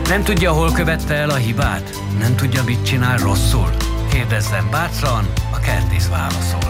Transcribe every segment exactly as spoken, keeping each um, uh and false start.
Nem tudja, hol követte el a hibát? Nem tudja, mit csinál rosszul? Kérdezzen bátran, a Kertész válaszol.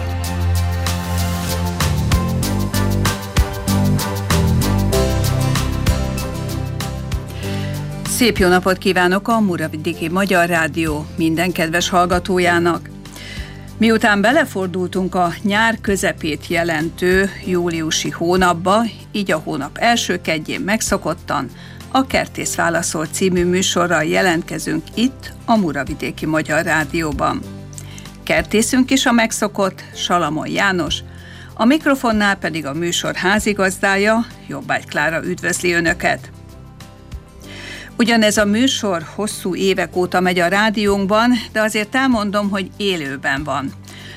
Szép jó napot kívánok a Muravidéki Magyar Rádió minden kedves hallgatójának! Miután belefordultunk a nyár közepét jelentő júliusi hónapba, így a hónap első kedjén megszokottan a Kertész válaszol című műsorral jelentkezünk itt a Muravidéki Magyar Rádióban. Kertészünk is a megszokott, Salamon János, a mikrofonnál pedig a műsor házigazdája, Jobbágy Klára üdvözli Önöket. Ugyanez a műsor hosszú évek óta megy a rádiónkban, de azért elmondom, hogy élőben van.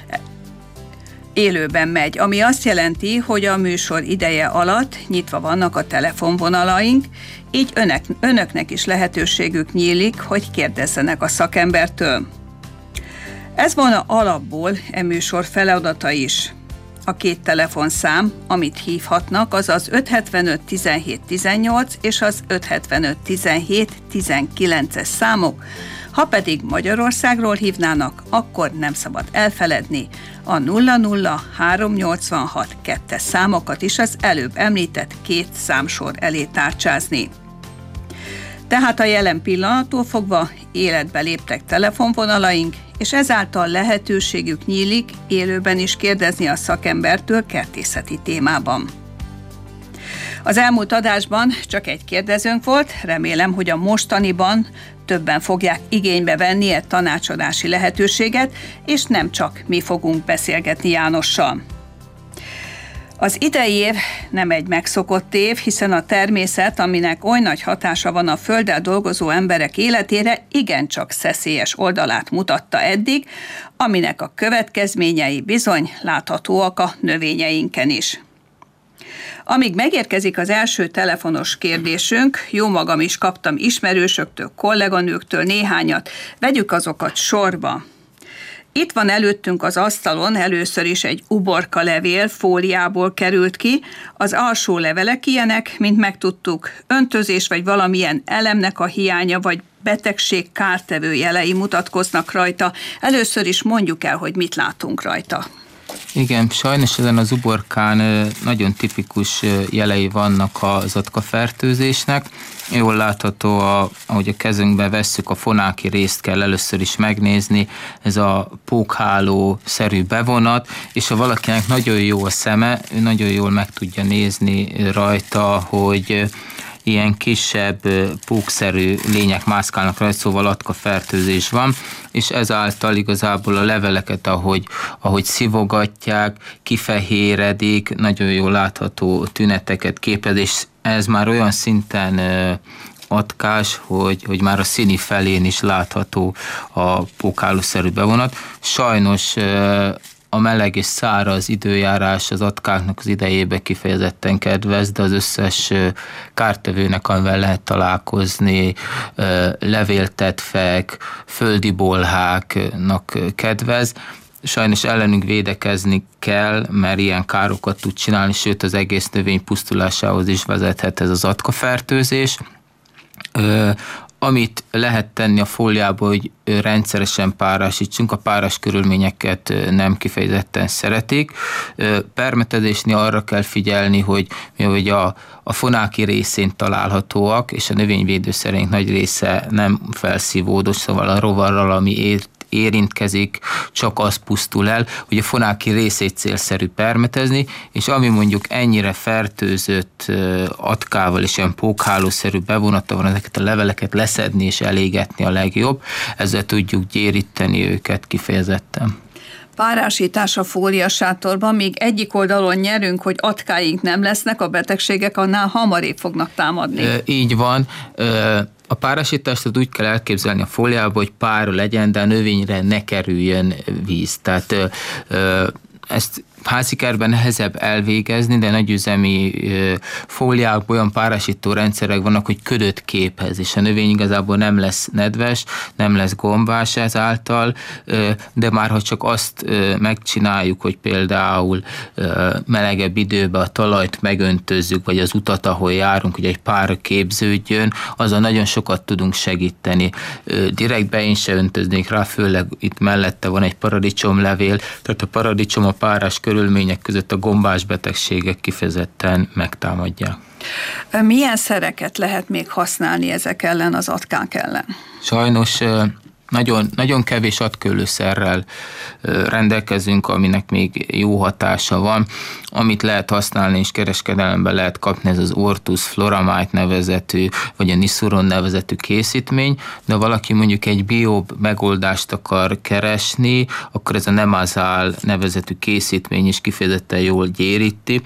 Élőben megy, ami azt jelenti, hogy a műsor ideje alatt nyitva vannak a telefonvonalaink, így önök, önöknek is lehetőségük nyílik, hogy kérdezzenek a szakembertől. Ez volna alapból e műsor feladata is. A két telefonszám, amit hívhatnak, az az öt hetvenöt tizenhét tizennyolc és az öt hetvenöt tizenhét tizenkilences számok. Ha pedig Magyarországról hívnának, akkor nem szabad elfeledni a nulla nulla háromnyolcvanhat kettes számokat is az előbb említett két számsor elé tárcsázni. Tehát a jelen pillanattól fogva életbe léptek telefonvonalaink, és ezáltal lehetőségük nyílik élőben is kérdezni a szakembertől kertészeti témában. Az elmúlt adásban csak egy kérdezőnk volt, remélem, hogy a mostaniban többen fogják igénybe venni egy tanácsadási lehetőséget, és nem csak mi fogunk beszélgetni Jánossal. Az idei év nem egy megszokott év, hiszen a természet, aminek oly nagy hatása van a földdel dolgozó emberek életére, igencsak szeszélyes oldalát mutatta eddig, aminek a következményei bizony láthatóak a növényeinken is. Amíg megérkezik az első telefonos kérdésünk, jó magam is kaptam ismerősöktől, kolléganőktől néhányat, vegyük azokat sorba. Itt van előttünk az asztalon először is egy uborka levél, fóliából került ki. Az alsó levelek ilyenek, mint megtudtuk, öntözés vagy valamilyen elemnek a hiánya, vagy betegség kártevő jelei mutatkoznak rajta. Először is mondjuk el, hogy mit látunk rajta. Igen, sajnos ezen az uborkán nagyon tipikus jelei vannak az atka-fertőzésnek. Jól látható, a, ahogy a kezünkbe vesszük, a fonáki részt kell először is megnézni, ez a pókháló-szerű bevonat, és ha valakinek nagyon jó a szeme, ő nagyon jól meg tudja nézni rajta, hogy ilyen kisebb pókszerű lények mászkálnak rajta, szóval atka-fertőzés van, és ezáltal igazából a leveleket, ahogy, ahogy szivogatják, kifehéredik, nagyon jól látható tüneteket képez, és ez már olyan szinten atkás, hogy, hogy már a színi felén is látható a pókhálószerű bevonat. Sajnos a meleg és száraz időjárás az atkáknak az idejébe kifejezetten kedvez, de az összes kártevőnek, amivel lehet találkozni, levéltetvek, földi bolháknak kedvez. Sajnos ellenünk védekezni kell, mert ilyen károkat tud csinálni, sőt az egész növény pusztulásához is vezethet ez az atkafertőzés. Amit lehet tenni a fóliába, hogy rendszeresen párásítsunk, a párás körülményeket nem kifejezetten szeretik. Permetezésnél arra kell figyelni, hogy, hogy a, a fonáki részén találhatóak, és a növényvédőszereink nagy része nem felszívódó, szóval a rovarral, ami ért, érintkezik, csak az pusztul el, hogy a fonáki részét célszerű permetezni, és ami mondjuk ennyire fertőzött atkával és ilyen pókhálószerű bevonata van, ezeket a leveleket leszedni és elégetni a legjobb, ezzel tudjuk gyéríteni őket kifejezetten. Párásítás a fóliasátorban, még egyik oldalon nyerünk, hogy atkáink nem lesznek, a betegségek annál hamarabb fognak támadni. E, így van. E, A párásítást úgy kell elképzelni a fóliába, hogy pár legyen, de a növényre ne kerüljön víz. Tehát ezt házikertben nehezebb elvégezni, de nagyüzemi fóliák, olyan párásító rendszerek vannak, hogy ködöt képez, és a növény igazából nem lesz nedves, nem lesz gombás ezáltal, de már ha csak azt megcsináljuk, hogy például melegebb időben a talajt megöntözzük, vagy az utat, ahol járunk, hogy egy pár képződjön, azzal nagyon sokat tudunk segíteni. Direktbe én se öntöznék rá, főleg itt mellette van egy paradicsomlevél, tehát a paradicsom a párás körülmények között a gombás betegségek kifejezetten megtámadják. Milyen szereket lehet még használni ezek ellen, az atkák ellen? Sajnos nagyon, nagyon kevés atkölőszerrel rendelkezünk, aminek még jó hatása van. Amit lehet használni és kereskedelemben lehet kapni, ez az Ortus Floramide nevezetű, vagy a Nisuron nevezetű készítmény, de valaki mondjuk egy bio megoldást akar keresni, akkor ez a Nemazal nevezetű készítmény is kifejezetten jól gyéríti,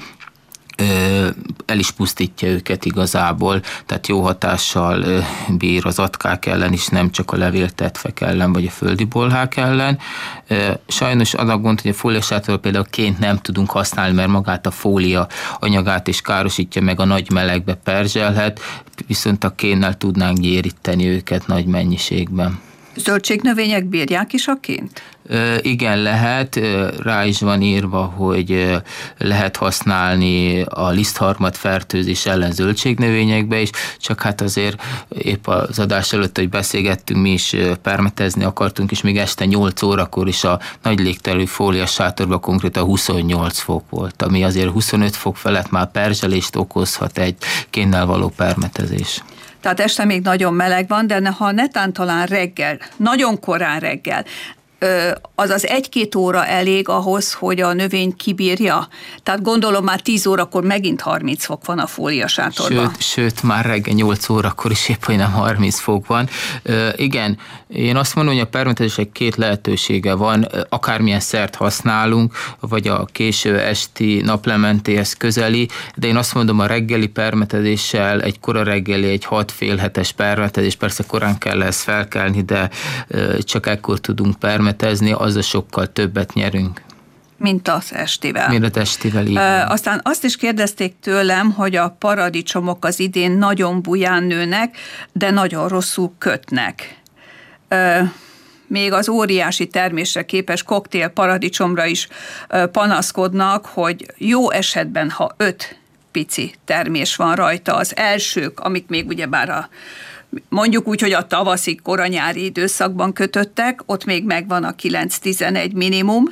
el is pusztítja őket igazából, tehát jó hatással bír az atkák ellen is, nem csak a levéltetvek ellen, vagy a földi bolhák ellen. Sajnos az a gond, hogy a fóliasától például ként nem tudunk használni, mert magát a fólia anyagát is károsítja, meg a nagy melegbe perzselhet, viszont a kénnel tudnánk gyéríteni őket nagy mennyiségben. Zöldségnövények bírják is a ként? Igen, lehet. Rá is van írva, hogy lehet használni a lisztharmad fertőzés ellen zöldségnövényekbe is, csak hát azért épp az adás előtt, hogy beszélgettünk, mi is permetezni akartunk, és még este nyolc órakor is a nagy légterű fóliás sátorban konkrétan huszonnyolc fok volt, ami azért huszonöt fok felett már perzselést okozhat egy kénnel való permetezés. Tehát este még nagyon meleg van, de ha netán talán reggel, nagyon korán reggel, az az egy-két óra elég ahhoz, hogy a növény kibírja? Tehát gondolom már tíz órakor megint harminc fok van a fóliasátorban. Sőt, sőt, már reggel nyolc órakor is épp olyan harminc fok van. Ö, igen, én azt mondom, hogy a permetezések két lehetősége van, akármilyen szert használunk, vagy a késő esti naplementéhez közeli, de én azt mondom, a reggeli permetezéssel, egy kora reggeli, egy hat fél hetes permetezés, persze korán kell ezt felkelni, de csak ekkor tudunk permetezni, azzal sokkal többet nyerünk. Mint az estivel. Mint az estivel, így e, aztán azt is kérdezték tőlem, hogy a paradicsomok az idén nagyon buján nőnek, de nagyon rosszul kötnek. E, még az óriási termésre képes koktél paradicsomra is e, panaszkodnak, hogy jó esetben, ha öt pici termés van rajta, az elsők, amik még ugyebár a mondjuk úgy, hogy a tavaszi, koranyári időszakban kötöttek, ott még megvan a kilenc-tizenegy minimum,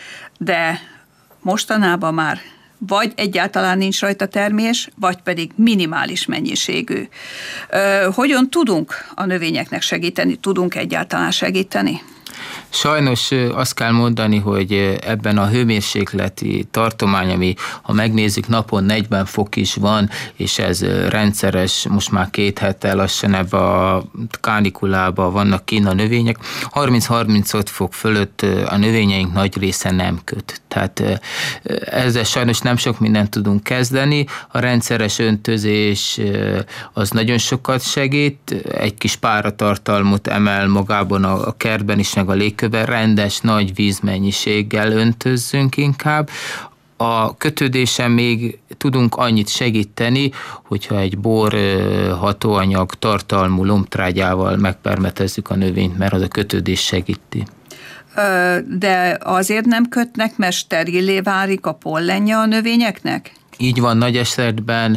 de mostanában már vagy egyáltalán nincs rajta termés, vagy pedig minimális mennyiségű. Hogyan tudunk a növényeknek segíteni? Tudunk egyáltalán segíteni? Sajnos azt kell mondani, hogy ebben a hőmérsékleti tartomány, ami ha megnézzük napon negyven fok is van, és ez rendszeres, most már két hete lassan ebbe a kánikulában vannak kint a növények, harminc-harmincöt fok fölött a növényeink nagy része nem köt. Tehát ezzel sajnos nem sok mindent tudunk kezdeni. A rendszeres öntözés az nagyon sokat segít, egy kis páratartalmot emel magában a kertben is, meg a légkörben, rendes nagy vízmennyiséggel öntözzünk inkább. A kötődésen még tudunk annyit segíteni, hogyha egy bor hatóanyag tartalmú lombtrágyával megpermetezzük a növényt, mert az a kötődés segíti. De azért nem kötnek, mert sterillé válik a pollenje a növényeknek? Így van, nagy esetben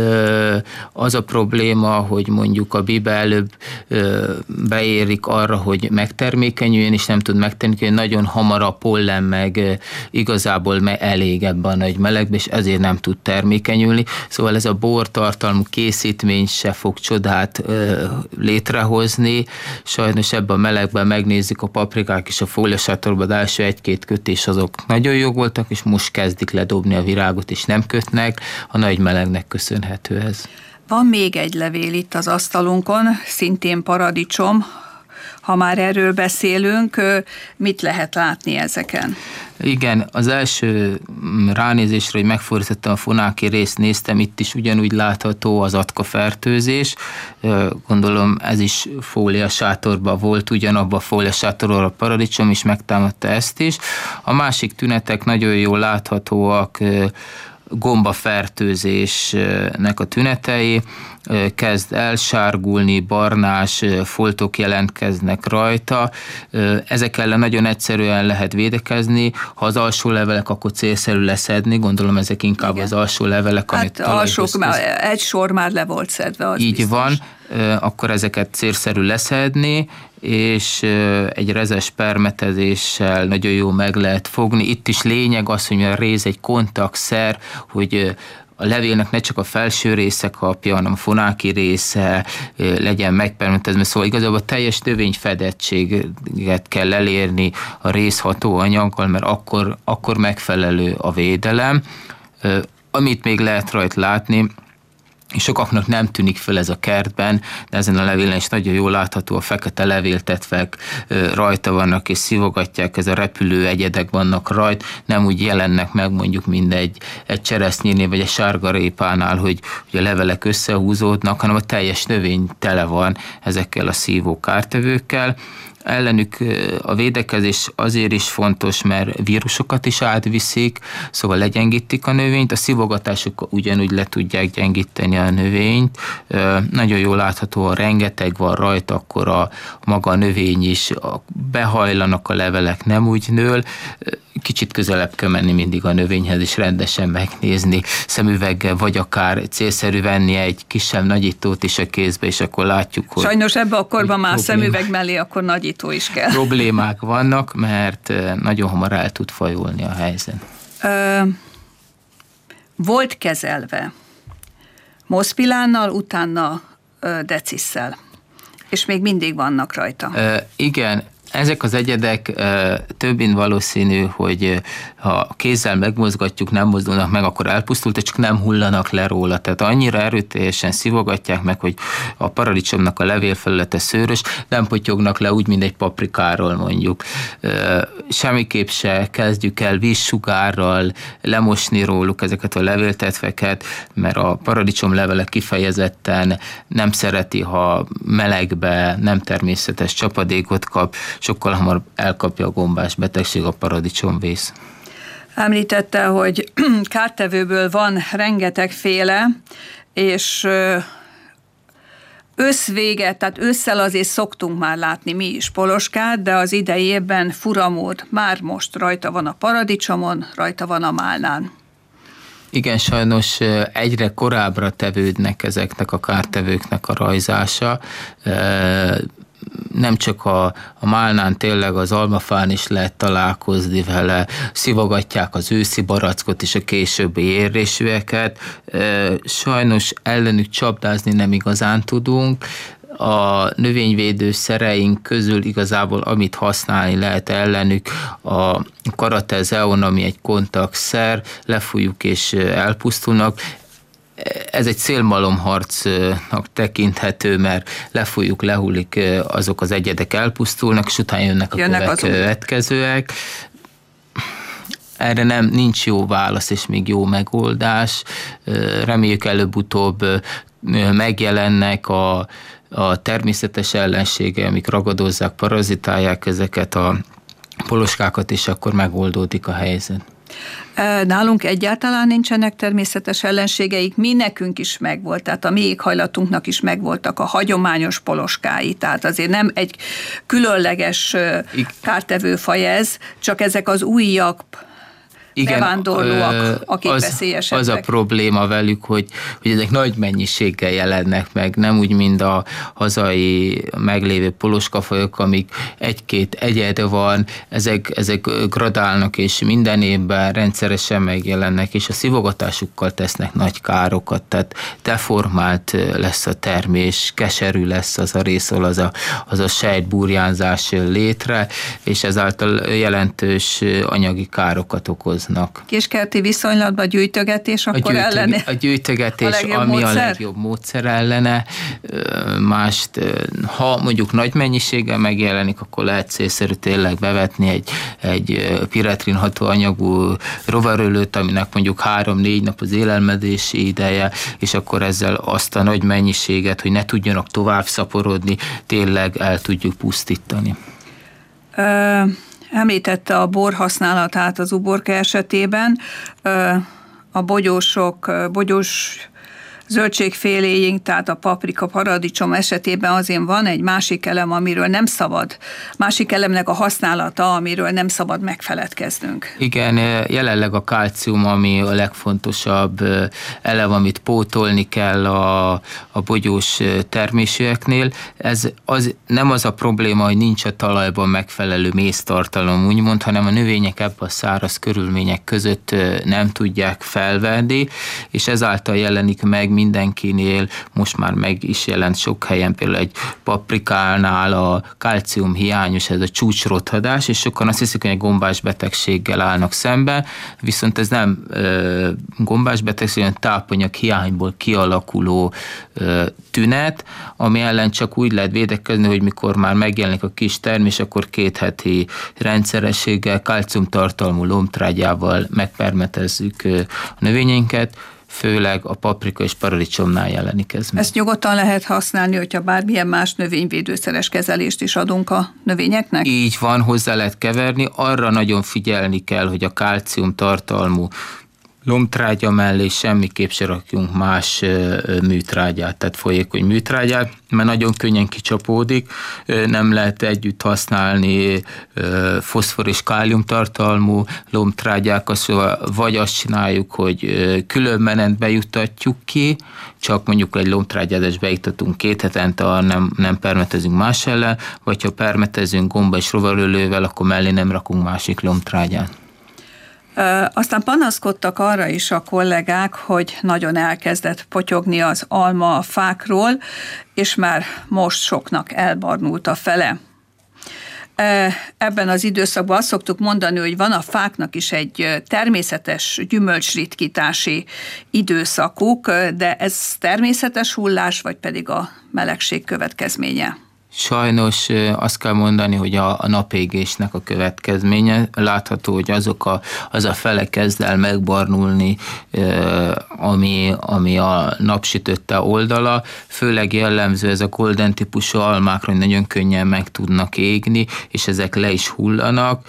az a probléma, hogy mondjuk a bibe előbb beérik arra, hogy megtermékenyüljön, és nem tud megtermékenyülni, nagyon hamar a pollen meg igazából elég ebben a nagy melegben, és ezért nem tud termékenyülni. Szóval ez a bortartalmú készítmény se fog csodát létrehozni. Sajnos ebben a melegben megnézzük a paprikák és a fóliasátorban, az első egy-két kötés azok nagyon jó voltak, és most kezdik ledobni a virágot, és nem kötnek, a nagy melegnek köszönhető ez. Van még egy levél itt az asztalunkon, szintén paradicsom, Ha már erről beszélünk, mit lehet látni ezeken? Igen, az első ránézésre, hogy megfordítottam a fonáki részt, néztem, itt is ugyanúgy látható az atkafertőzés. Gondolom ez is fóliasátorban volt, ugyanabban a fóliasátorban a paradicsom is megtámadta ezt is. A másik tünetek nagyon jól láthatóak, gombafertőzésnek a tünetei, kezd elsárgulni, barnás foltok jelentkeznek rajta. Ezek ellen nagyon egyszerűen lehet védekezni. Ha az alsó levelek, akkor célszerű leszedni. Gondolom ezek inkább Igen. az alsó levelek, hát amit alsók, már, egy sor már le volt szedve. Az Így biztos. van, akkor ezeket célszerű leszedni, és egy rezes permetezéssel nagyon jó meg lehet fogni. Itt is lényeg az, hogy a réz egy kontaktszer, hogy a levélnek ne csak a felső része kapja, hanem a fonáki része legyen megpermetezve. Szóval igazából a teljes növényfedettséget kell elérni a rézható anyaggal, mert akkor, akkor megfelelő a védelem. Amit még lehet rajta látni, és sokaknak nem tűnik föl ez a kertben, de ezen a levélen is nagyon jól látható, a fekete levéltetvek rajta vannak, és szivogatják, ez a repülő egyedek vannak rajta, nem úgy jelennek meg mondjuk mind egy, egy cseresznyénél, vagy egy sárgarépánál, hogy, hogy a levelek összehúzódnak, hanem a teljes növény tele van ezekkel a szívó kártevőkkel. Ellenük a védekezés azért is fontos, mert vírusokat is átviszik, szóval legyengítik a növényt, a szivogatásokkal ugyanúgy le tudják gyengíteni a növényt. Nagyon jól látható, ha rengeteg van rajta, akkor a maga a növény is behajlanak, a levelek nem úgy nől. Kicsit közelebb kell menni mindig a növényhez, és rendesen megnézni szemüveggel, vagy akár célszerű venni egy kisebb nagyítót is a kézbe, és akkor látjuk, hogy... Sajnos ebbe a korban már szemüveg mellé akkor nagyító is kell. Problémák vannak, mert nagyon hamar el tud fajulni a helyzet. Ö, volt kezelve moszpilánnal, utána ö, decisszel, és még mindig vannak rajta. Ö, igen, ezek az egyedek többin valószínű, hogy ha kézzel megmozgatjuk, nem mozdulnak meg, akkor elpusztult, csak nem hullanak le róla. Tehát annyira erőteljesen szivogatják meg, hogy a paradicsomnak a levélfelülete szőrös, nem potyognak le úgy, mint egy paprikáról mondjuk. Semmiképp se kezdjük el vízsugárral lemosni róluk ezeket a levéltetveket, mert a paradicsom levele kifejezetten nem szereti, ha melegbe nem természetes csapadékot kap, sokkal hamar elkapja a gombás betegség, a paradicsomvész. Említette, hogy kártevőből van rengetegféle, és őszvége, tehát ősszel azért szoktunk már látni mi is poloskát, de az idei évben furamód már most rajta van a paradicsomon, rajta van a málnán. Igen, sajnos egyre korábbra tevődnek ezeknek a kártevőknek a rajzása. Nem csak a, a málnán, tényleg az almafán is lehet találkozni vele, szivogatják az őszi barackot és a későbbi érrésűeket. Sajnos ellenük csapdázni nem igazán tudunk. A növényvédő szereink közül igazából, amit használni lehet ellenük, a karatezeon, ami egy kontaktszer, lefújjuk és elpusztulnak. Ez egy szélmalomharcnak tekinthető, mert lefújjuk, lehullik, azok az egyedek elpusztulnak, és utána jönnek a jönnek következőek. Erre nem, nincs jó válasz, és még jó megoldás. Reméljük előbb-utóbb megjelennek a, a természetes ellensége, amik ragadozzák, parazitálják ezeket a poloskákat, és akkor megoldódik a helyzet. Nálunk egyáltalán nincsenek természetes ellenségeik, mi nekünk is megvolt, tehát a mi éghajlatunknak is megvoltak a hagyományos poloskái, tehát azért nem egy különleges kártevőfaj ez, csak ezek az újak, igen, bevándorlóak, akik az, veszélyesebbek. Az a probléma velük, hogy, hogy ezek nagy mennyiséggel jelennek meg, nem úgy, mint a hazai meglévő poloskafajok, amik egy-két egyed van, ezek, ezek gradálnak, és minden évben rendszeresen megjelennek, és a szivogatásukkal tesznek nagy károkat, tehát deformált lesz a termés, keserű lesz az a részol, az a, az a sejtburjánzás létre, és ezáltal jelentős anyagi károkat okoz okoznak. Kiskerti viszonylatban gyűjtögetés akkor a gyűjtög, ellene? A gyűjtögetés, a ami módszer? A legjobb módszer ellene. Mást, ha mondjuk nagy mennyiséggel megjelenik, akkor lehet célszerű tényleg bevetni egy, egy piretrin hatóanyagú rovarölőt, aminek mondjuk három-négy nap az élelmezési ideje, és akkor ezzel azt a nagy mennyiséget, hogy ne tudjanak tovább szaporodni, tényleg el tudjuk pusztítani. Ö, említette a bor használatát az uborka esetében. Ö, a bogyósok, bogyós zöldségféléink, tehát a paprika, paradicsom esetében azért van egy másik elem, amiről nem szabad, másik elemnek a használata, amiről nem szabad megfeledkeznünk. Igen, jelenleg a kalcium, ami a legfontosabb elem, amit pótolni kell a, a bogyós termésűeknél. Ez az, nem az a probléma, hogy nincs a talajban megfelelő méztartalom, úgymond, hanem a növények ebben a száraz körülmények között nem tudják felvenni, és ezáltal jelenik meg mindenkinél, most már meg is jelent sok helyen, például egy paprikánál a kalcium hiányos, ez a csúcsrothadás, és sokan azt hiszik, hogy egy gombás betegséggel állnak szemben, viszont ez nem ö, gombás betegség, hanem tápanyag hiányból kialakuló ö, tünet, ami ellen csak úgy lehet védekezni, hogy mikor már megjelenik a kis termés, akkor két heti rendszerességgel, kalciumtartalmú lombtrágyával megpermetezzük ö, a növényeinket, főleg a paprika és paradicsomnál jelenik ez meg. Ezt nyugodtan lehet használni, hogyha bármilyen más növényvédőszeres kezelést is adunk a növényeknek? Így van, hozzá lehet keverni. Arra nagyon figyelni kell, hogy a kalcium tartalmú lombtrágya mellé semmiképp se rakjunk más műtrágyát, tehát folyékony műtrágyát, mert nagyon könnyen kicsapódik, nem lehet együtt használni foszfor és kálium tartalmú lombtrágyákat, szóval vagy azt csináljuk, hogy külön menetbe juttatjuk ki, csak mondjuk egy lombtrágyát beiktatunk két hetente, nem, nem permetezünk más ellen, vagy ha permetezünk gomba és rovarölővel, akkor mellé nem rakunk másik lombtrágyát. Aztán panaszkodtak arra is a kollégák, hogy nagyon elkezdett potyogni az alma a fákról, és már most soknak elbarnult a fele. Ebben az időszakban azt szoktuk mondani, hogy van a fáknak is egy természetes gyümölcsritkítási időszakuk, de ez természetes hullás, vagy pedig a melegség következménye? Sajnos azt kell mondani, hogy a, a napégésnek a következménye. Látható, hogy azok a, az a fele kezd el megbarnulni, ami, ami a napsütötte oldala. Főleg jellemző ez a golden típusú almákra, hogy nagyon könnyen meg tudnak égni, és ezek le is hullanak.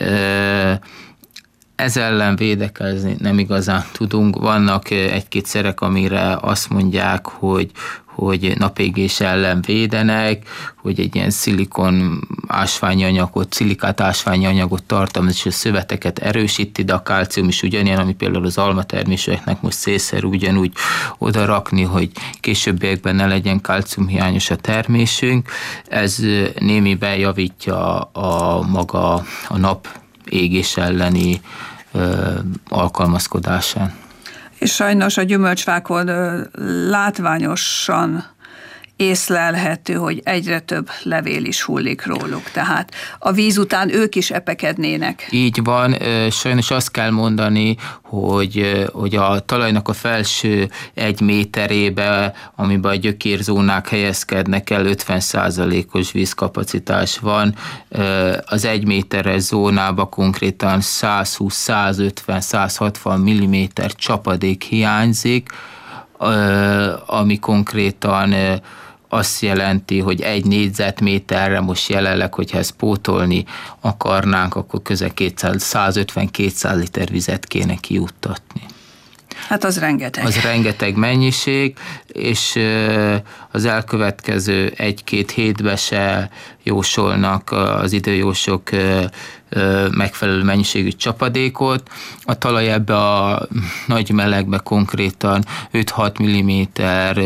Ez ellen védekezni nem igazán tudunk. Vannak egy-két szerek, amire azt mondják, hogy hogy napégés ellen védenek, hogy egy ilyen szilikon ásványi anyagot, szilikát ásványi anyagot tartalmaz, és a szöveteket erősíti, de a kalcium is ugyanilyen, ami például az almatermésűeknek most célszerű ugyanúgy oda rakni, hogy későbbiekben ne legyen kalciumhiányos a termésünk. Ez némiben javítja a maga a napégés elleni ö, alkalmazkodásán. És sajnos a gyümölcsfákon látványosan észlelhető, hogy egyre több levél is hullik róluk. Tehát a víz után ők is epekednének. Így van, sajnos azt kell mondani, hogy, hogy a talajnak a felső egy méterébe, amiben a gyökérzónák helyezkednek el, ötven százalékos vízkapacitás van. Az egy méteres zónában konkrétan százhúsz, százötven, százhatvan milliméter csapadék hiányzik, ami konkrétan azt jelenti, hogy egy négyzetméterre most jelenleg, hogyha ezt pótolni akarnánk, akkor közel százötven-kétszáz liter vizet kéne kijuttatni. Hát az rengeteg. Az rengeteg mennyiség, és az elkövetkező egy-két hétbe se jósolnak az időjósok megfelelő mennyiségű csapadékot. A talaj ebbe a nagy melegbe konkrétan öt-hat milliméter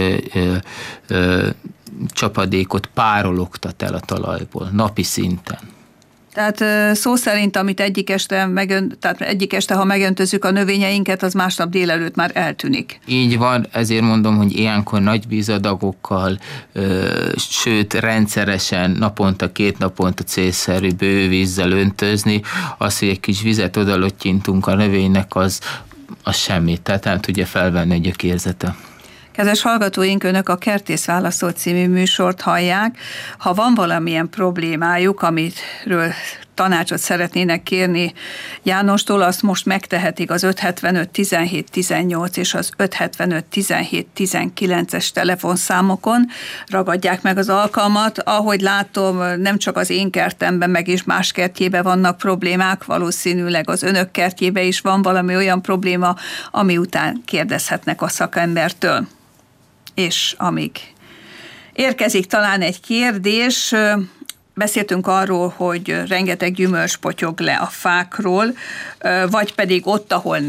csapadékot párologtat el a talajból napi szinten. Tehát szó szerint, amit egyik este, megön, tehát egyik este, ha megöntözzük a növényeinket, az másnap délelőtt már eltűnik. Így van, ezért mondom, hogy ilyenkor nagy vízadagokkal, sőt rendszeresen, naponta, két naponta célszerű bővízzel öntözni, az, hogy egy kis vizet odalottyintunk a növénynek, az, az semmit, tehát nem tudja felvenni a gyökérzete. Kedves hallgatóink, Önök a Kertész Válaszol című műsort hallják. Ha van valamilyen problémájuk, amiről tanácsot szeretnének kérni Jánostól, azt most megtehetik az öt hetvenöt tizenhét tizennyolc és az öt hetvenöt tizenhét tizenkilences telefonszámokon. Ragadják meg az alkalmat. Ahogy látom, nem csak az én kertemben, meg is más kertjében vannak problémák, valószínűleg az Önök kertjében is van valami olyan probléma, ami után kérdezhetnek a szakembertől. És amíg érkezik talán egy kérdés, beszéltünk arról, hogy rengeteg gyümölcs potyog le a fákról, vagy pedig ott, ahol,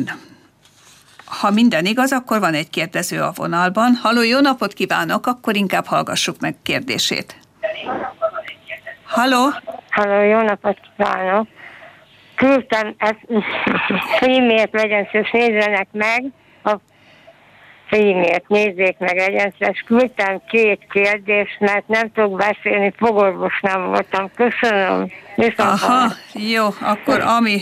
ha minden igaz, akkor van egy kérdező a vonalban. Halló, jó napot kívánok, akkor inkább hallgassuk meg kérdését. Halló? Halló, jó napot kívánok. Küldtem ezt filmért, legyen szíves, nézzenek meg a filmért, nézzék meg, legyen szíves. Küldtem két kérdést, mert nem tudok beszélni, fogorvos nem voltam. Köszönöm. Viszont Aha, jó, akkor ami,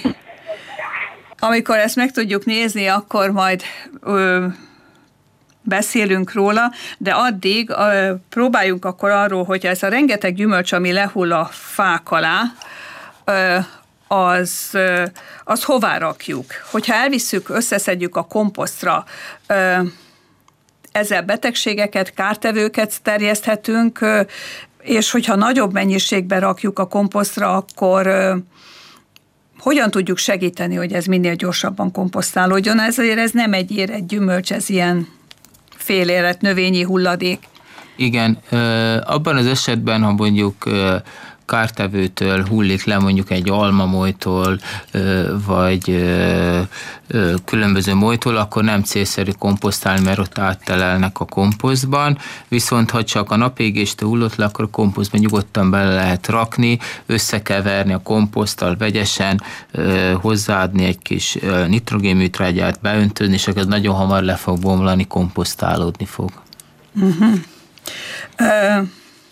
amikor ezt meg tudjuk nézni, akkor majd ö, beszélünk róla, de addig ö, próbáljunk akkor arról, hogy ez a rengeteg gyümölcs, ami lehull a fák alá, ö, az, ö, az hová rakjuk? Hogyha elvisszük, összeszedjük a komposztra, ö, ezzel betegségeket, kártevőket terjeszthetünk, és hogyha nagyobb mennyiségben rakjuk a komposztra, akkor hogyan tudjuk segíteni, hogy ez minél gyorsabban komposztálódjon? Ezért ez nem egy érett gyümölcs, ez ilyen félérett növényi hulladék. Igen, abban az esetben, ha mondjuk kártevőtől hullik le mondjuk egy almamolytól, vagy különböző molytól, akkor nem célszerű komposztálni, mert ott áttelelnek a komposztban, viszont ha csak a napégéstől hullott le, akkor a komposztban nyugodtan bele lehet rakni, összekeverni a komposzttal vegyesen, hozzáadni egy kis nitrogénműtrágyát, beöntözni, és akkor ez nagyon hamar le fog bomlani, komposztálódni fog. Uh-huh. Uh...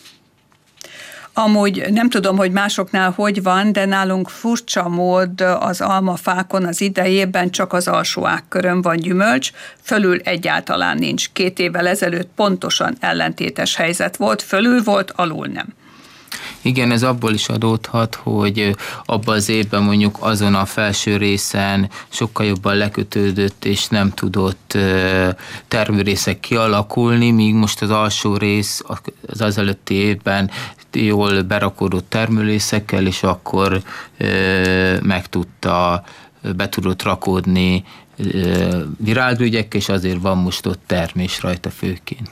Amúgy nem tudom, hogy másoknál hogy van, de nálunk furcsa mód az almafákon az idejében csak az alsó ágkörön van gyümölcs, fölül egyáltalán nincs. Két évvel ezelőtt pontosan ellentétes helyzet volt, fölül volt, alul nem. Igen, ez abból is adódhat, hogy abban az évben mondjuk azon a felső részen sokkal jobban lekötődött, és nem tudott termőrészek kialakulni, míg most az alsó rész az az előtti évben jól berakódott termőrészekkel, és akkor meg tudta, be tudott rakódni virágügyekkel, és azért van most ott termés rajta főként.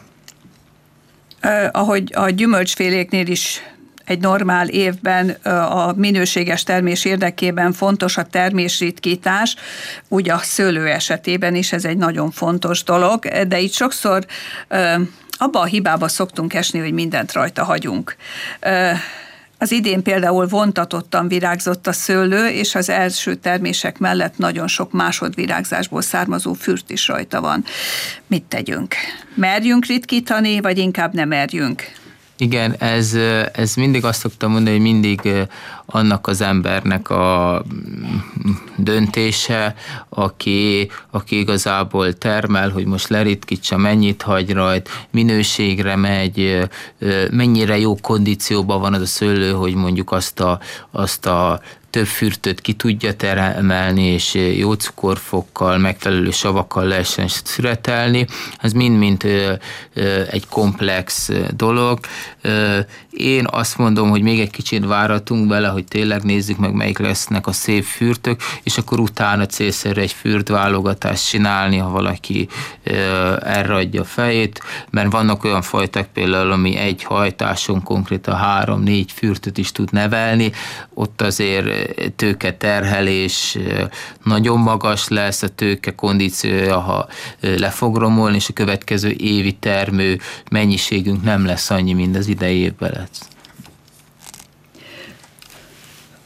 Ahogy a gyümölcsféléknél is egy normál évben a minőséges termés érdekében fontos a termésritkítás, úgy a szőlő esetében is ez egy nagyon fontos dolog, de itt sokszor abba a hibába szoktunk esni, hogy mindent rajta hagyunk. Az idén például vontatottan virágzott a szőlő, és az első termések mellett nagyon sok másodvirágzásból származó fürt is rajta van. Mit tegyünk? Merjünk ritkítani, vagy inkább nem merjünk? Igen, ez, ez mindig azt szoktam mondani, hogy mindig annak az embernek a döntése, aki, aki igazából termel, hogy most leritkítsa, mennyit hagy rajt, minőségre megy, mennyire jó kondícióban van az a szőlő, hogy mondjuk azt a, azt a több fürtöt ki tudja termelni, és jó cukorfokkal, megfelelő savakkal lehessen szüretelni. Ez mind-mind egy komplex dolog. Én azt mondom, hogy még egy kicsit váratunk bele, hogy tényleg nézzük meg, melyik lesznek a szép fürtök, és akkor utána célszerű egy fürtválogatást csinálni, ha valaki erre adja a fejét, mert vannak olyan fajták például, ami egy hajtáson konkrétan három-négy fürtöt is tud nevelni, ott azért tőke terhelés nagyon magas lesz, a tőke kondíciója, ha le fog romolni, és a következő évi termő mennyiségünk nem lesz annyi, mint az idei évben lesz.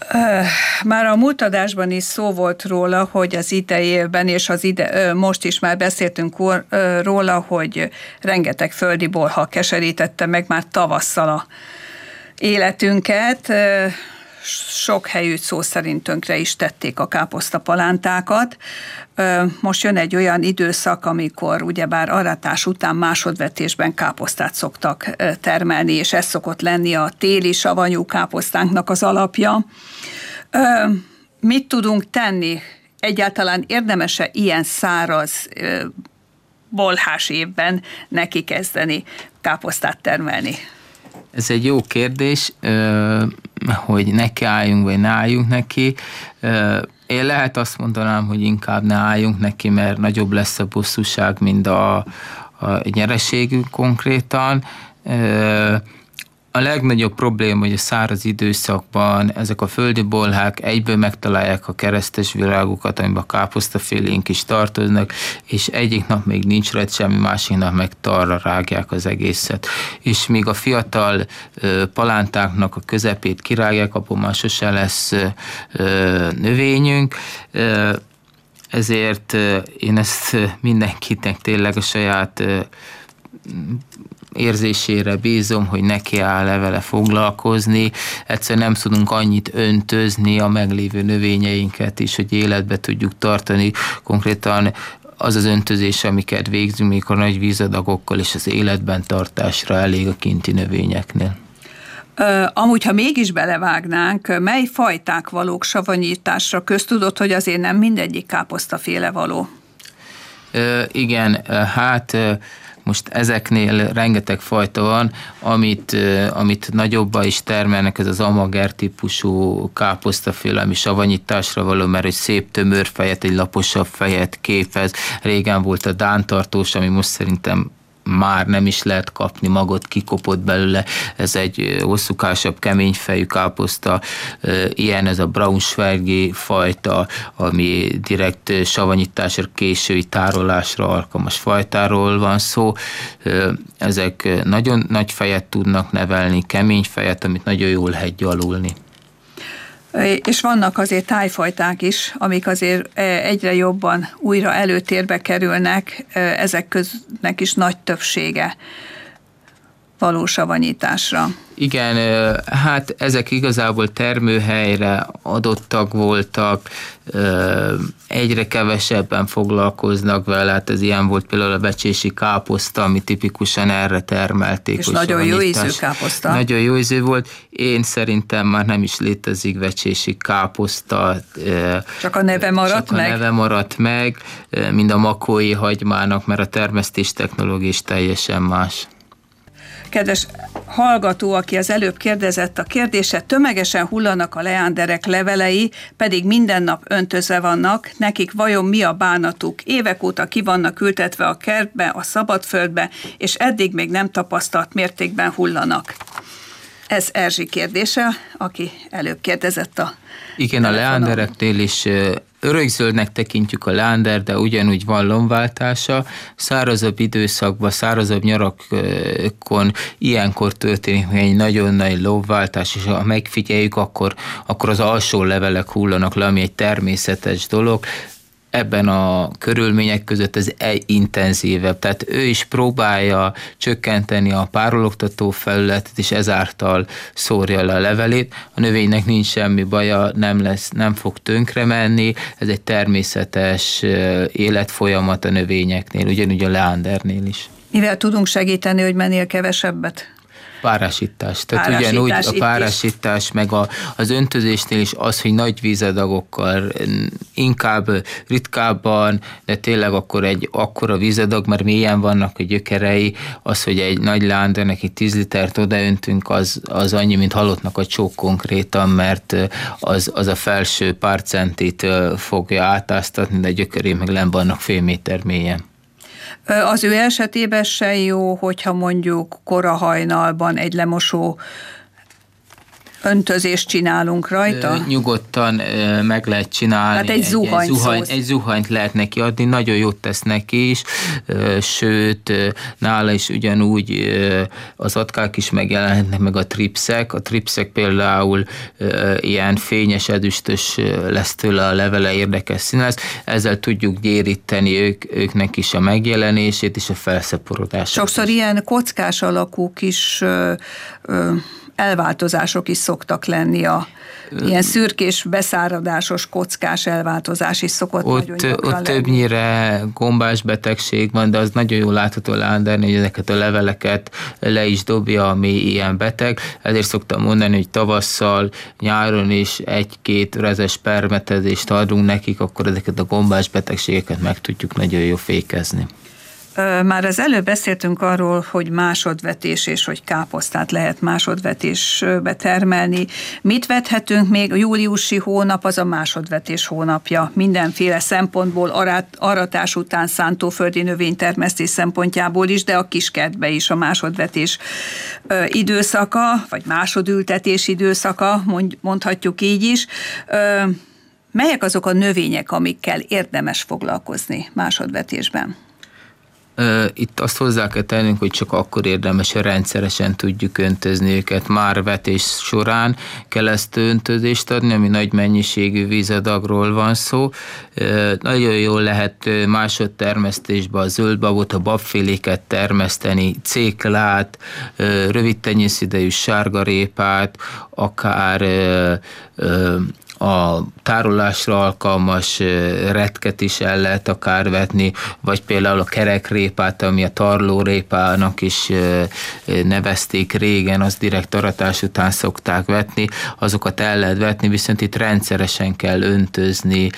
Már a múlt adásban is szó volt róla, hogy az idejében, és az ide, most is már beszéltünk róla, hogy rengeteg földi bolha keserítette meg már tavasszal a életünket. Sok helyütt szó szerint tönkre is tették a káposztapalántákat. Most jön egy olyan időszak, amikor ugyebár aratás után másodvetésben káposztát szoktak termelni, és ez szokott lenni a téli savanyú káposztánknak az alapja. Mit tudunk tenni? Egyáltalán érdemes-e ilyen száraz bolhás évben neki kezdeni káposztát termelni? Ez egy jó kérdés, hogy neki álljunk, vagy ne álljunk neki. Én lehet azt mondanám, hogy inkább ne álljunk neki, mert nagyobb lesz a bosszúság, mint a, a nyereségünk konkrétan. A legnagyobb probléma, hogy a száraz időszakban ezek a földi bolhák egyből megtalálják a keresztes virágokat, amiben a káposztafélénk is tartoznak, és egyik nap még nincs rajta semmi, másik nap meg tarra rágják az egészet. És míg a fiatal ö, palántáknak a közepét kirágják, abban már sose lesz ö, növényünk. Ö, ezért ö, én ezt mindenkinek tényleg a saját ö, érzésére bízom, hogy neki áll vele foglalkozni. Egyszerűen nem tudunk annyit öntözni a meglévő növényeinket is, hogy életbe tudjuk tartani. Konkrétan az az öntözés, amiket végzünk, mikor nagy vízadagokkal és az életben tartásra elég a kinti növényeknél. Amúgy, ha mégis belevágnánk, mely fajták valók savanyításra? Köztudott, hogy azért nem mindegyik káposztaféle való. Ö, igen, hát most ezeknél rengeteg fajta van, amit, amit nagyobban is termelnek, ez az amager típusú káposztaféle, ami savanyításra való, mert egy szép tömör fejet, egy laposabb fejet képez. Régen volt a dántartós, ami most szerintem már nem is lehet kapni, magot kikopott belőle, ez egy hosszúkásabb, keményfejű káposzta, ilyen ez a braunschweigi fajta, ami direkt savanyításra, késői tárolásra alkalmas fajtáról van szó. Ezek nagyon nagy fejet tudnak nevelni, kemény fejet, amit nagyon jól lehet gyalulni. És vannak azért tájfajták is, amik azért egyre jobban újra előtérbe kerülnek, ezek köznek is nagy többsége való savanyításra. Igen, hát ezek igazából termőhelyre adottak voltak, egyre kevesebben foglalkoznak vele, hát ez ilyen volt például a becsési káposzta, ami tipikusan erre termelték. És nagyon jó ízű káposzta. Nagyon jó ízű volt. Én szerintem már nem is létezik becsési káposzta. Csak a neve maradt csak meg? a neve maradt meg, mind a makói hagymának, mert a termesztés technológia is teljesen más. Kedves hallgató, aki az előbb kérdezett a kérdése, tömegesen hullanak a leánderek levelei, pedig minden nap öntözve vannak, nekik vajon mi a bánatuk? Évek óta ki vannak ültetve a kertbe, a szabadföldbe, és eddig még nem tapasztalt mértékben hullanak. Ez Erzsi kérdése, aki előbb kérdezett a Igen, telefonon. A leándereknél is örökzöldnek tekintjük a leánder, de ugyanúgy van lombváltása. Szárazabb időszakban, szárazabb nyarakon ilyenkor történik egy nagyon nagy lombváltás, és ha megfigyeljük, akkor, akkor az alsó levelek hullanak le, ami egy természetes dolog. Ebben a körülmények között ez egy intenzívebb, tehát ő is próbálja csökkenteni a párologtató felületet, és ezáltal szórja le a levelét. A növénynek nincs semmi baja, nem lesz, nem fog tönkre menni, ez egy természetes életfolyamat a növényeknél, ugyanúgy a leándernél is. Mivel tudunk segíteni, hogy mennél kevesebbet? Párásítás. Tehát párásítás ugyanúgy a párásítás, meg a, az öntözésnél is az, hogy nagy vízadagokkal, inkább ritkábban, de tényleg akkor egy akkora vízadag, mert mélyen vannak a gyökerei, az, hogy egy nagy leándernek egy tíz litert odaöntünk, az, az annyi, mint halottnak a csók konkrétan, mert az, az a felső pár centit fogja átáztatni, de a gyökeré meg lenn vannak fél méter mélyen. Az ő esetében se jó, hogyha mondjuk kora hajnalban egy lemosó öntözést csinálunk rajta? Ö, nyugodtan ö, meg lehet csinálni. Hát egy, egy zuhany egy, zuhany, egy zuhanyt lehet neki adni, nagyon jót tesz neki is, ö, sőt, ö, nála is ugyanúgy ö, az atkák is megjelenhetnek, meg a tripszek. A tripszek például ö, ilyen fényes, edüstös lesz tőle a levele, érdekes szín lesz. Ezzel tudjuk gyéríteni ők, őknek is a megjelenését és a felszaporodását. Sokszor is. Ilyen kockás alakú kis ö, ö, elváltozások is szoktak lenni, a ilyen szürkés, beszáradásos, kockás elváltozás is szokott ott, nagyon gyakran ott lenni. többnyire gombás betegség van, de az nagyon jól látható Leandernél, hogy ezeket a leveleket le is dobja, ami ilyen beteg. Ezért szoktam mondani, hogy tavasszal, nyáron is egy-két rezes permetezést adunk nekik, akkor ezeket a gombás betegségeket meg tudjuk nagyon jól fékezni. Már az előbb beszéltünk arról, hogy másodvetés és hogy káposztát lehet másodvetésbe termelni. Mit vethetünk még? A júliusi hónap az a másodvetés hónapja. Mindenféle szempontból, arat, aratás után szántóföldi növénytermesztés szempontjából is, de a kiskertbe is a másodvetés időszaka, vagy másodültetés időszaka, mondhatjuk így is. Melyek azok a növények, amikkel érdemes foglalkozni másodvetésben? Itt azt hozzá kell tennünk, hogy csak akkor érdemes, ha rendszeresen tudjuk öntözni őket. Már vetés során kell ezt öntözést adni, ami nagy mennyiségű vízadagról van szó. Nagyon jól lehet másodtermesztésben a zöldbabot, a babféléket termeszteni, céklát, rövid tenyészidejű sárgarépát, akár a tárolásra alkalmas retket is el lehet akár vetni, vagy például a kerekrépát, ami a tarlórépának is nevezték régen, az direkt aratás után szokták vetni, azokat el lehet vetni, viszont itt rendszeresen kell öntözni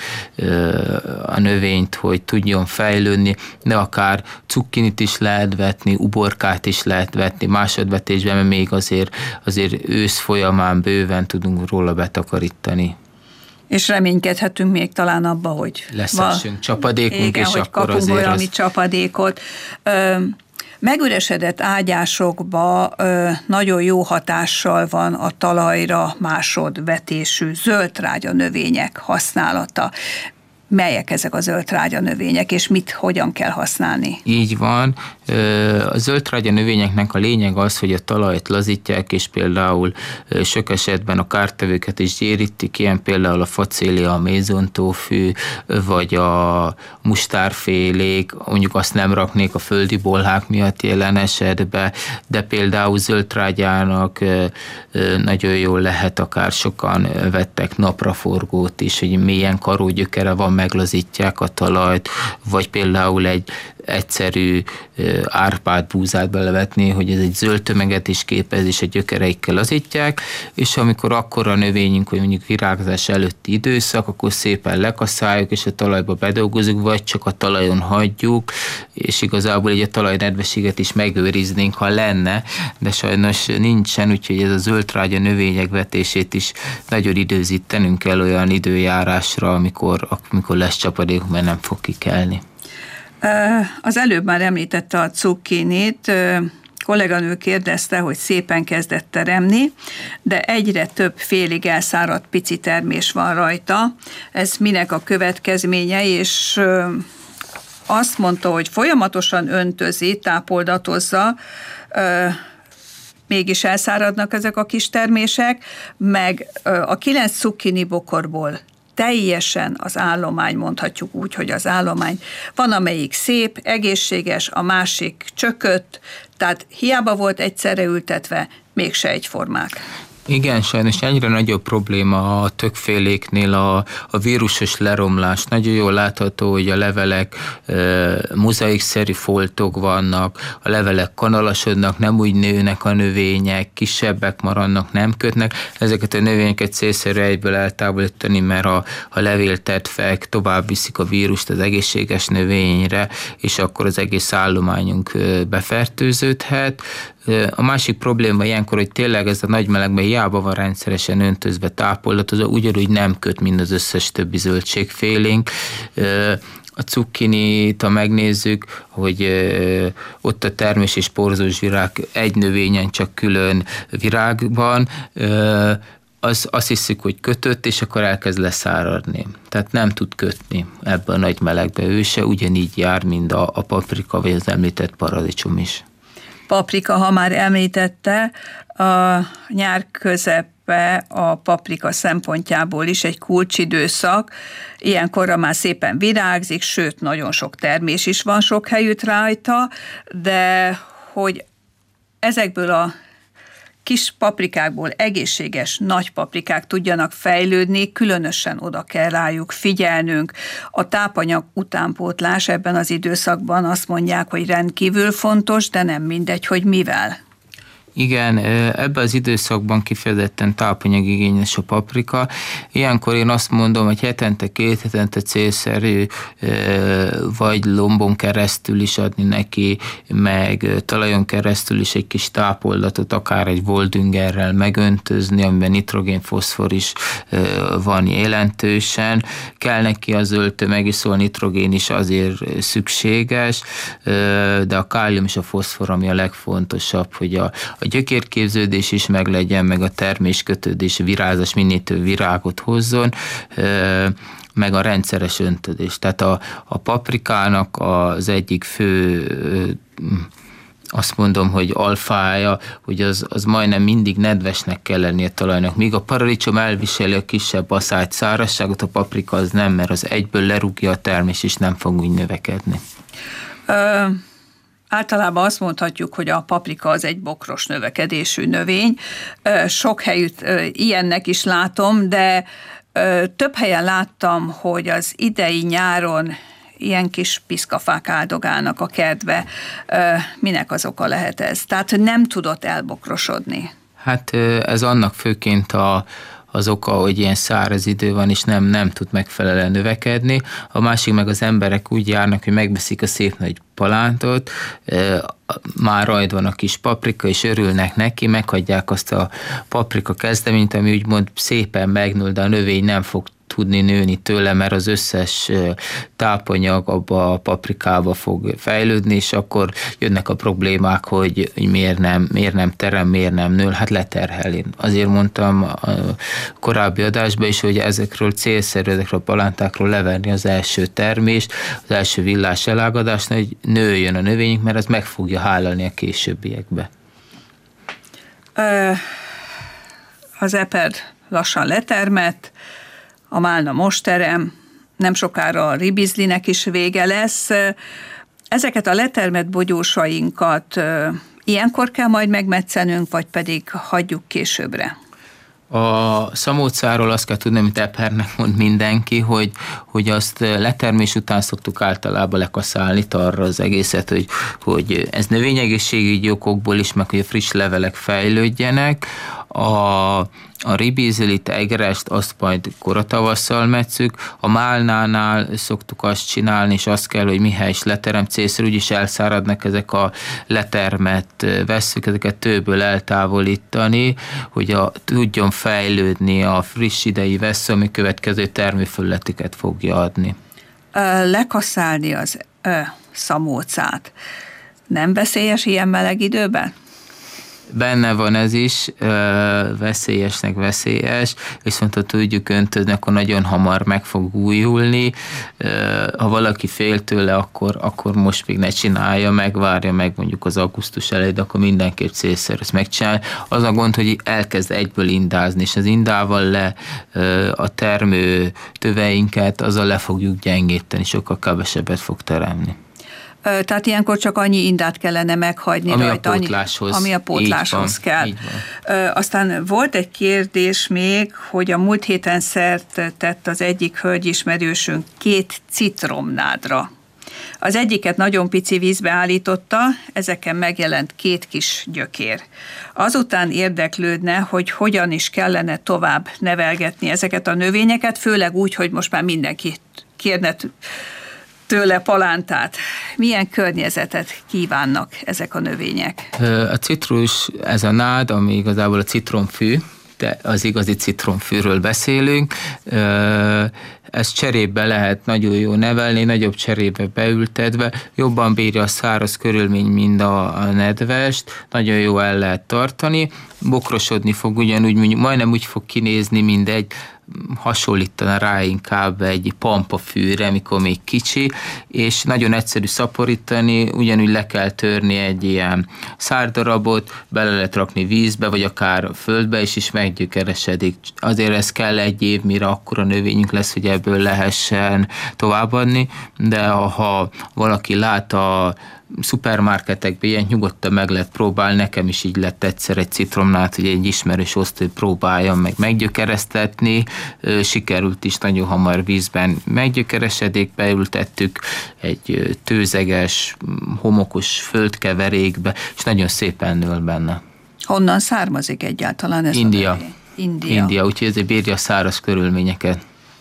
a növényt, hogy tudjon fejlődni, de akár cukkinit is lehet vetni, uborkát is lehet vetni másodvetésben, mert még azért, azért ősz folyamán bőven tudunk róla betakarítani. És reménykedhetünk még talán abba, hogy leszessünk csapadékunk, igen, és hogy akkor kapunk azért valami az... csapadékot. Ö, megüresedett ágyásokba ö, nagyon jó hatással van a talajra másodvetésű zöldtrágya növények használata. Melyek ezek a zöldtrágya növények, és mit, hogyan kell használni? Így van. A zöldtrágya növényeknek a lényeg az, hogy a talajt lazítják, és például sok esetben a kártevőket is gyérítik, ilyen például a facélia, a mézontófű, vagy a mustárfélék, mondjuk azt nem raknék a földi bolhák miatt jelen esetben, de például zöldtrágyának nagyon jól lehet, akár sokan vettek napraforgót is, hogy milyen karógyökere van, meglazítják a talajt, vagy például egy egyszerű árpát, búzát belevetni, hogy ez egy zöld tömeget is képez, és a gyökereikkel lazítják, és amikor akkora növényünk, hogy mondjuk virágzás előtti időszak, akkor szépen lekaszáljuk, és a talajba bedolgozunk, vagy csak a talajon hagyjuk, és igazából egy a talaj nedvességet is megőriznénk, ha lenne, de sajnos nincsen, úgyhogy ez a zöldtrágya növények vetését is nagyon időzítenünk kell olyan időjárásra, amikor, amikor lesz csapadék, mert nem fog kikelni. Az előbb már említette a cukkinit, kolléganő kérdezte, hogy szépen kezdett teremni, de egyre több félig elszáradt pici termés van rajta. Ez minek a következménye, és azt mondta, hogy folyamatosan öntözi, tápoldatozza, mégis elszáradnak ezek a kis termések, meg a kilenc cukkini bokorból teljesen az állomány, mondhatjuk úgy, hogy az állomány van, amelyik szép, egészséges, a másik csökött, tehát hiába volt egyszerre ültetve, mégse egyformák. Igen, sajnos egyre nagyobb probléma a többféléknél a, a vírusos leromlás. Nagyon jól látható, hogy a levelek e, mozaikszerű foltok vannak, a levelek kanalasodnak, nem úgy nőnek a növények, kisebbek maradnak, nem kötnek. Ezeket a növényeket célszerű egyből eltávolítani, mert a, a levéltett fek tovább viszik a vírust az egészséges növényre, és akkor az egész állományunk befertőződhet. A másik probléma ilyenkor, hogy tényleg ez a nagy melegben hiába van rendszeresen öntözve, tápoltatozva, ugyanúgy nem köt, mint az összes többi zöldségfélénk. A cukkinit, ha megnézzük, hogy ott a termés és porzós virág egy növényen csak külön virágban, az, azt hiszük, hogy kötött, és akkor elkezd leszáradni. Tehát nem tud kötni ebben a nagy melegbe. Ő se ugyanígy jár, mint a, a paprika, vagy az említett paradicsom is. Paprika, ha már említette, a nyár közepe a paprika szempontjából is egy kulcsidőszak. Ilyenkorra már szépen virágzik, sőt, nagyon sok termés is van sok helyütt rajta, de hogy ezekből a kis paprikákból egészséges nagy paprikák tudjanak fejlődni, különösen oda kell rájuk figyelnünk. A tápanyag utánpótlás ebben az időszakban azt mondják, hogy rendkívül fontos, de nem mindegy, hogy mivel. Igen, ebben az időszakban kifejezetten tápanyagigényes a paprika. Ilyenkor én azt mondom, hogy hetente, két hetente célszerű vagy lombon keresztül is adni neki, meg talajon keresztül is egy kis tápoldatot, akár egy voldüngerrel megöntözni, amiben nitrogén-foszfor is van jelentősen. Kell neki a zöld tömeg is, szóval nitrogén is azért szükséges, de a kálium és a foszfor, ami a legfontosabb, hogy a a gyökérképződés is meglegyen, meg a terméskötődés, a virágzás minél több virágot hozzon, meg a rendszeres öntödés. Tehát a, a paprikának az egyik fő, azt mondom, hogy alfája, hogy az, az majdnem mindig nedvesnek kell lennie a talajnak. Míg a paradicsom elviseli a kisebb aszályt, szárazságot, a paprika az nem, mert az egyből lerúgja a termés, és nem fog úgy növekedni. Ö... Általában azt mondhatjuk, hogy a paprika az egy bokros növekedésű növény. Sok helyütt ilyennek is látom, de több helyen láttam, hogy az idei nyáron ilyen kis piszkafák áldogálnak a kertbe. Minek az oka lehet ez? Tehát, hogy nem tudott elbokrosodni. Hát ez annak főként a az oka, hogy ilyen száraz idő van, és nem, nem tud megfelelően növekedni. A másik meg az emberek úgy járnak, hogy megbeszik a szép nagy palántot, már rajta van a kis paprika, és örülnek neki, meghagyják azt a paprika kezdeményt, ami úgymond szépen megnő, de a növény nem fog tudni nőni tőle, mert az összes tápanyag abba a paprikába fog fejlődni, és akkor jönnek a problémák, hogy miért nem, miért nem terem, miért nem nő, hát leterhel. Én azért mondtam a korábbi adásban is, hogy ezekről célszerű, ezekről a palántákról levenni az első termést, az első villás elágadást, hogy nőjön a növényünk, mert ez meg fogja hálálni a későbbiekbe. Az eper lassan letermett, a málna most terem, nem sokára a ribizlinek is vége lesz. Ezeket a letermett bogyósainkat ilyenkor kell majd megmetszenünk, vagy pedig hagyjuk későbbre? A szamócáról azt kell tudni, amit epernek mond mindenki, hogy, hogy azt letermés után szoktuk általában lekaszálni arra az egészet, hogy, hogy ez növényegészségügyi okokból is, meg hogy a friss levelek fejlődjenek. A, a ribizlit, egrest, azt majd koratavasszal metszük. A málnánál szoktuk azt csinálni, és azt kell, hogy mihelyis leterem célszer, úgyis elszáradnak ezek a letermett vesszük, ezeket tőből eltávolítani, hogy a, tudjon fejlődni a friss idei vessző, ami következő termőfelületeket fogja adni. Lekaszálni az ö, szamócát nem veszélyes ilyen meleg időben? Benne van ez is, veszélyesnek veszélyes, viszont ha tudjuk öntözni, akkor nagyon hamar meg fog újulni. Ha valaki fél tőle, akkor, akkor most még ne csinálja, megvárja meg mondjuk az augusztus elejét, akkor mindenképp célszerű ezt megcsinálni. Az a gond, hogy elkezd egyből indázni, és az indával le a termő töveinket, azzal le fogjuk gyengíteni, sokkal kevesebbet fog teremni. Tehát ilyenkor csak annyi indát kellene meghagyni ami rajta, a pótláshoz, ami a pótláshoz így kell. Így van. Aztán volt egy kérdés még, hogy a múlt héten szert tett az egyik hölgyismerősünk két citromnádra. Az egyiket nagyon pici vízbe állította, ezeken megjelent két kis gyökér. Azután érdeklődne, hogy hogyan is kellene tovább nevelgetni ezeket a növényeket, főleg úgy, hogy most már mindenki kérne tőle palántát. Milyen környezetet kívánnak ezek a növények? A citrus, ez a nád, ami igazából a citromfű, de az igazi citromfűről beszélünk. Ezt cserébe lehet nagyon jó nevelni, nagyobb cserébe beültetve, jobban bírja a száraz körülmény, mint a, a nedvest, nagyon jó el lehet tartani, bokrosodni fog ugyanúgy, mondjuk, majdnem úgy fog kinézni, mint egy, hasonlítana rá inkább egy pampafűre, mikor még kicsi, és nagyon egyszerű szaporítani, ugyanúgy le kell törni egy ilyen szárdarabot, bele lehet rakni vízbe, vagy akár földbe is, és meggyökeresedik. Azért ez kell egy év, mire akkora növényünk lesz, hogy ebből lehessen továbbadni, de ha valaki lát a szupermarketekben ilyen nyugodtan meg lehet próbálni, nekem is így lett egyszer egy citromnát, hogy egy ismerős osztó próbáljam meg meggyökeresztetni, sikerült is nagyon hamar vízben meggyökeresedik, beültettük egy tőzeges, homokos földkeverékbe, és nagyon szépen nől benne. Honnan származik egyáltalán ez India. a növény? India. India, úgyhogy ezért bírja a száraz körülményeket.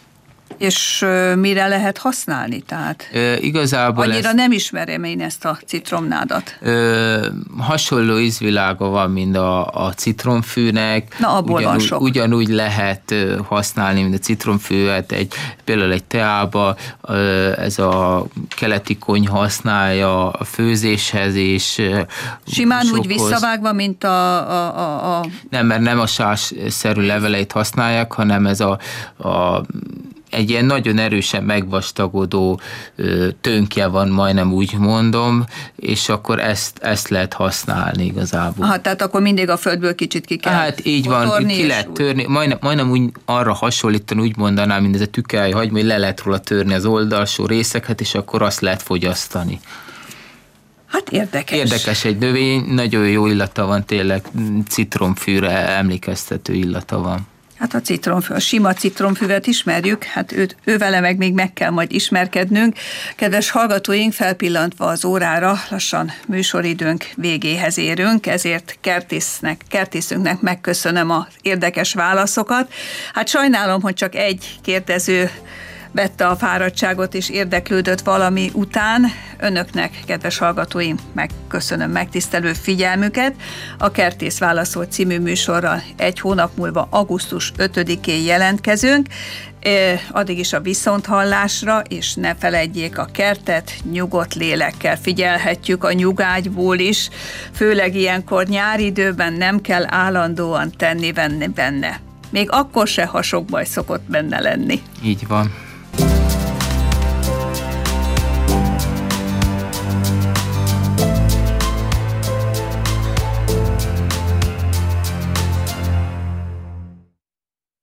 És uh, mire lehet használni? Tehát Ö, igazából annyira ez, nem ismerem én ezt a citromnádat. Ö, hasonló ízvilága van, mint a, a citromfűnek. Na, abból ugyanúgy, van sok. Ugyanúgy lehet használni, mint a citromfűet, egy, például egy teába, ez a keleti konyha használja a főzéshez, és simán sokhoz. Úgy visszavágva, mint a... a, a, a... Nem, mert nem a sásszerű leveleit használják, hanem ez a, a egy ilyen nagyon erősen megvastagodó tönkje van, majdnem úgy mondom, és akkor ezt, ezt lehet használni igazából. Aha, tehát akkor mindig a földből kicsit ki kell Hát így van, ki lehet úgy törni, majdnem, majdnem úgy arra hasonlítani, úgy mondanám, mint ez a tükely hagyma, hogy le lehet róla törni az oldalsó részeket, és akkor azt lehet fogyasztani. Hát érdekes. Érdekes egy növény, nagyon jó illata van, tényleg citromfűre emlékeztető illata van. Hát a citromfű, a sima citromfüvet ismerjük, hát őt, ő vele meg még meg kell majd ismerkednünk. Kedves hallgatóink, felpillantva az órára, lassan műsoridőnk végéhez érünk, ezért kertésznek, kertészünknek megköszönöm az érdekes válaszokat. Hát sajnálom, hogy csak egy kérdező vette a fáradtságot és érdeklődött valami után. Önöknek, kedves hallgatóim, megköszönöm megtisztelő figyelmüket. A Kertész válaszol című műsorral egy hónap múlva augusztus ötödikén jelentkezünk. Addig is a viszonthallásra, és ne feledjék, a kertet nyugodt lélekkel figyelhetjük a nyugágyból is, főleg ilyenkor nyári időben nem kell állandóan tenni-venni benne. Még akkor se, ha sok baj szokott benne lenni. Így van.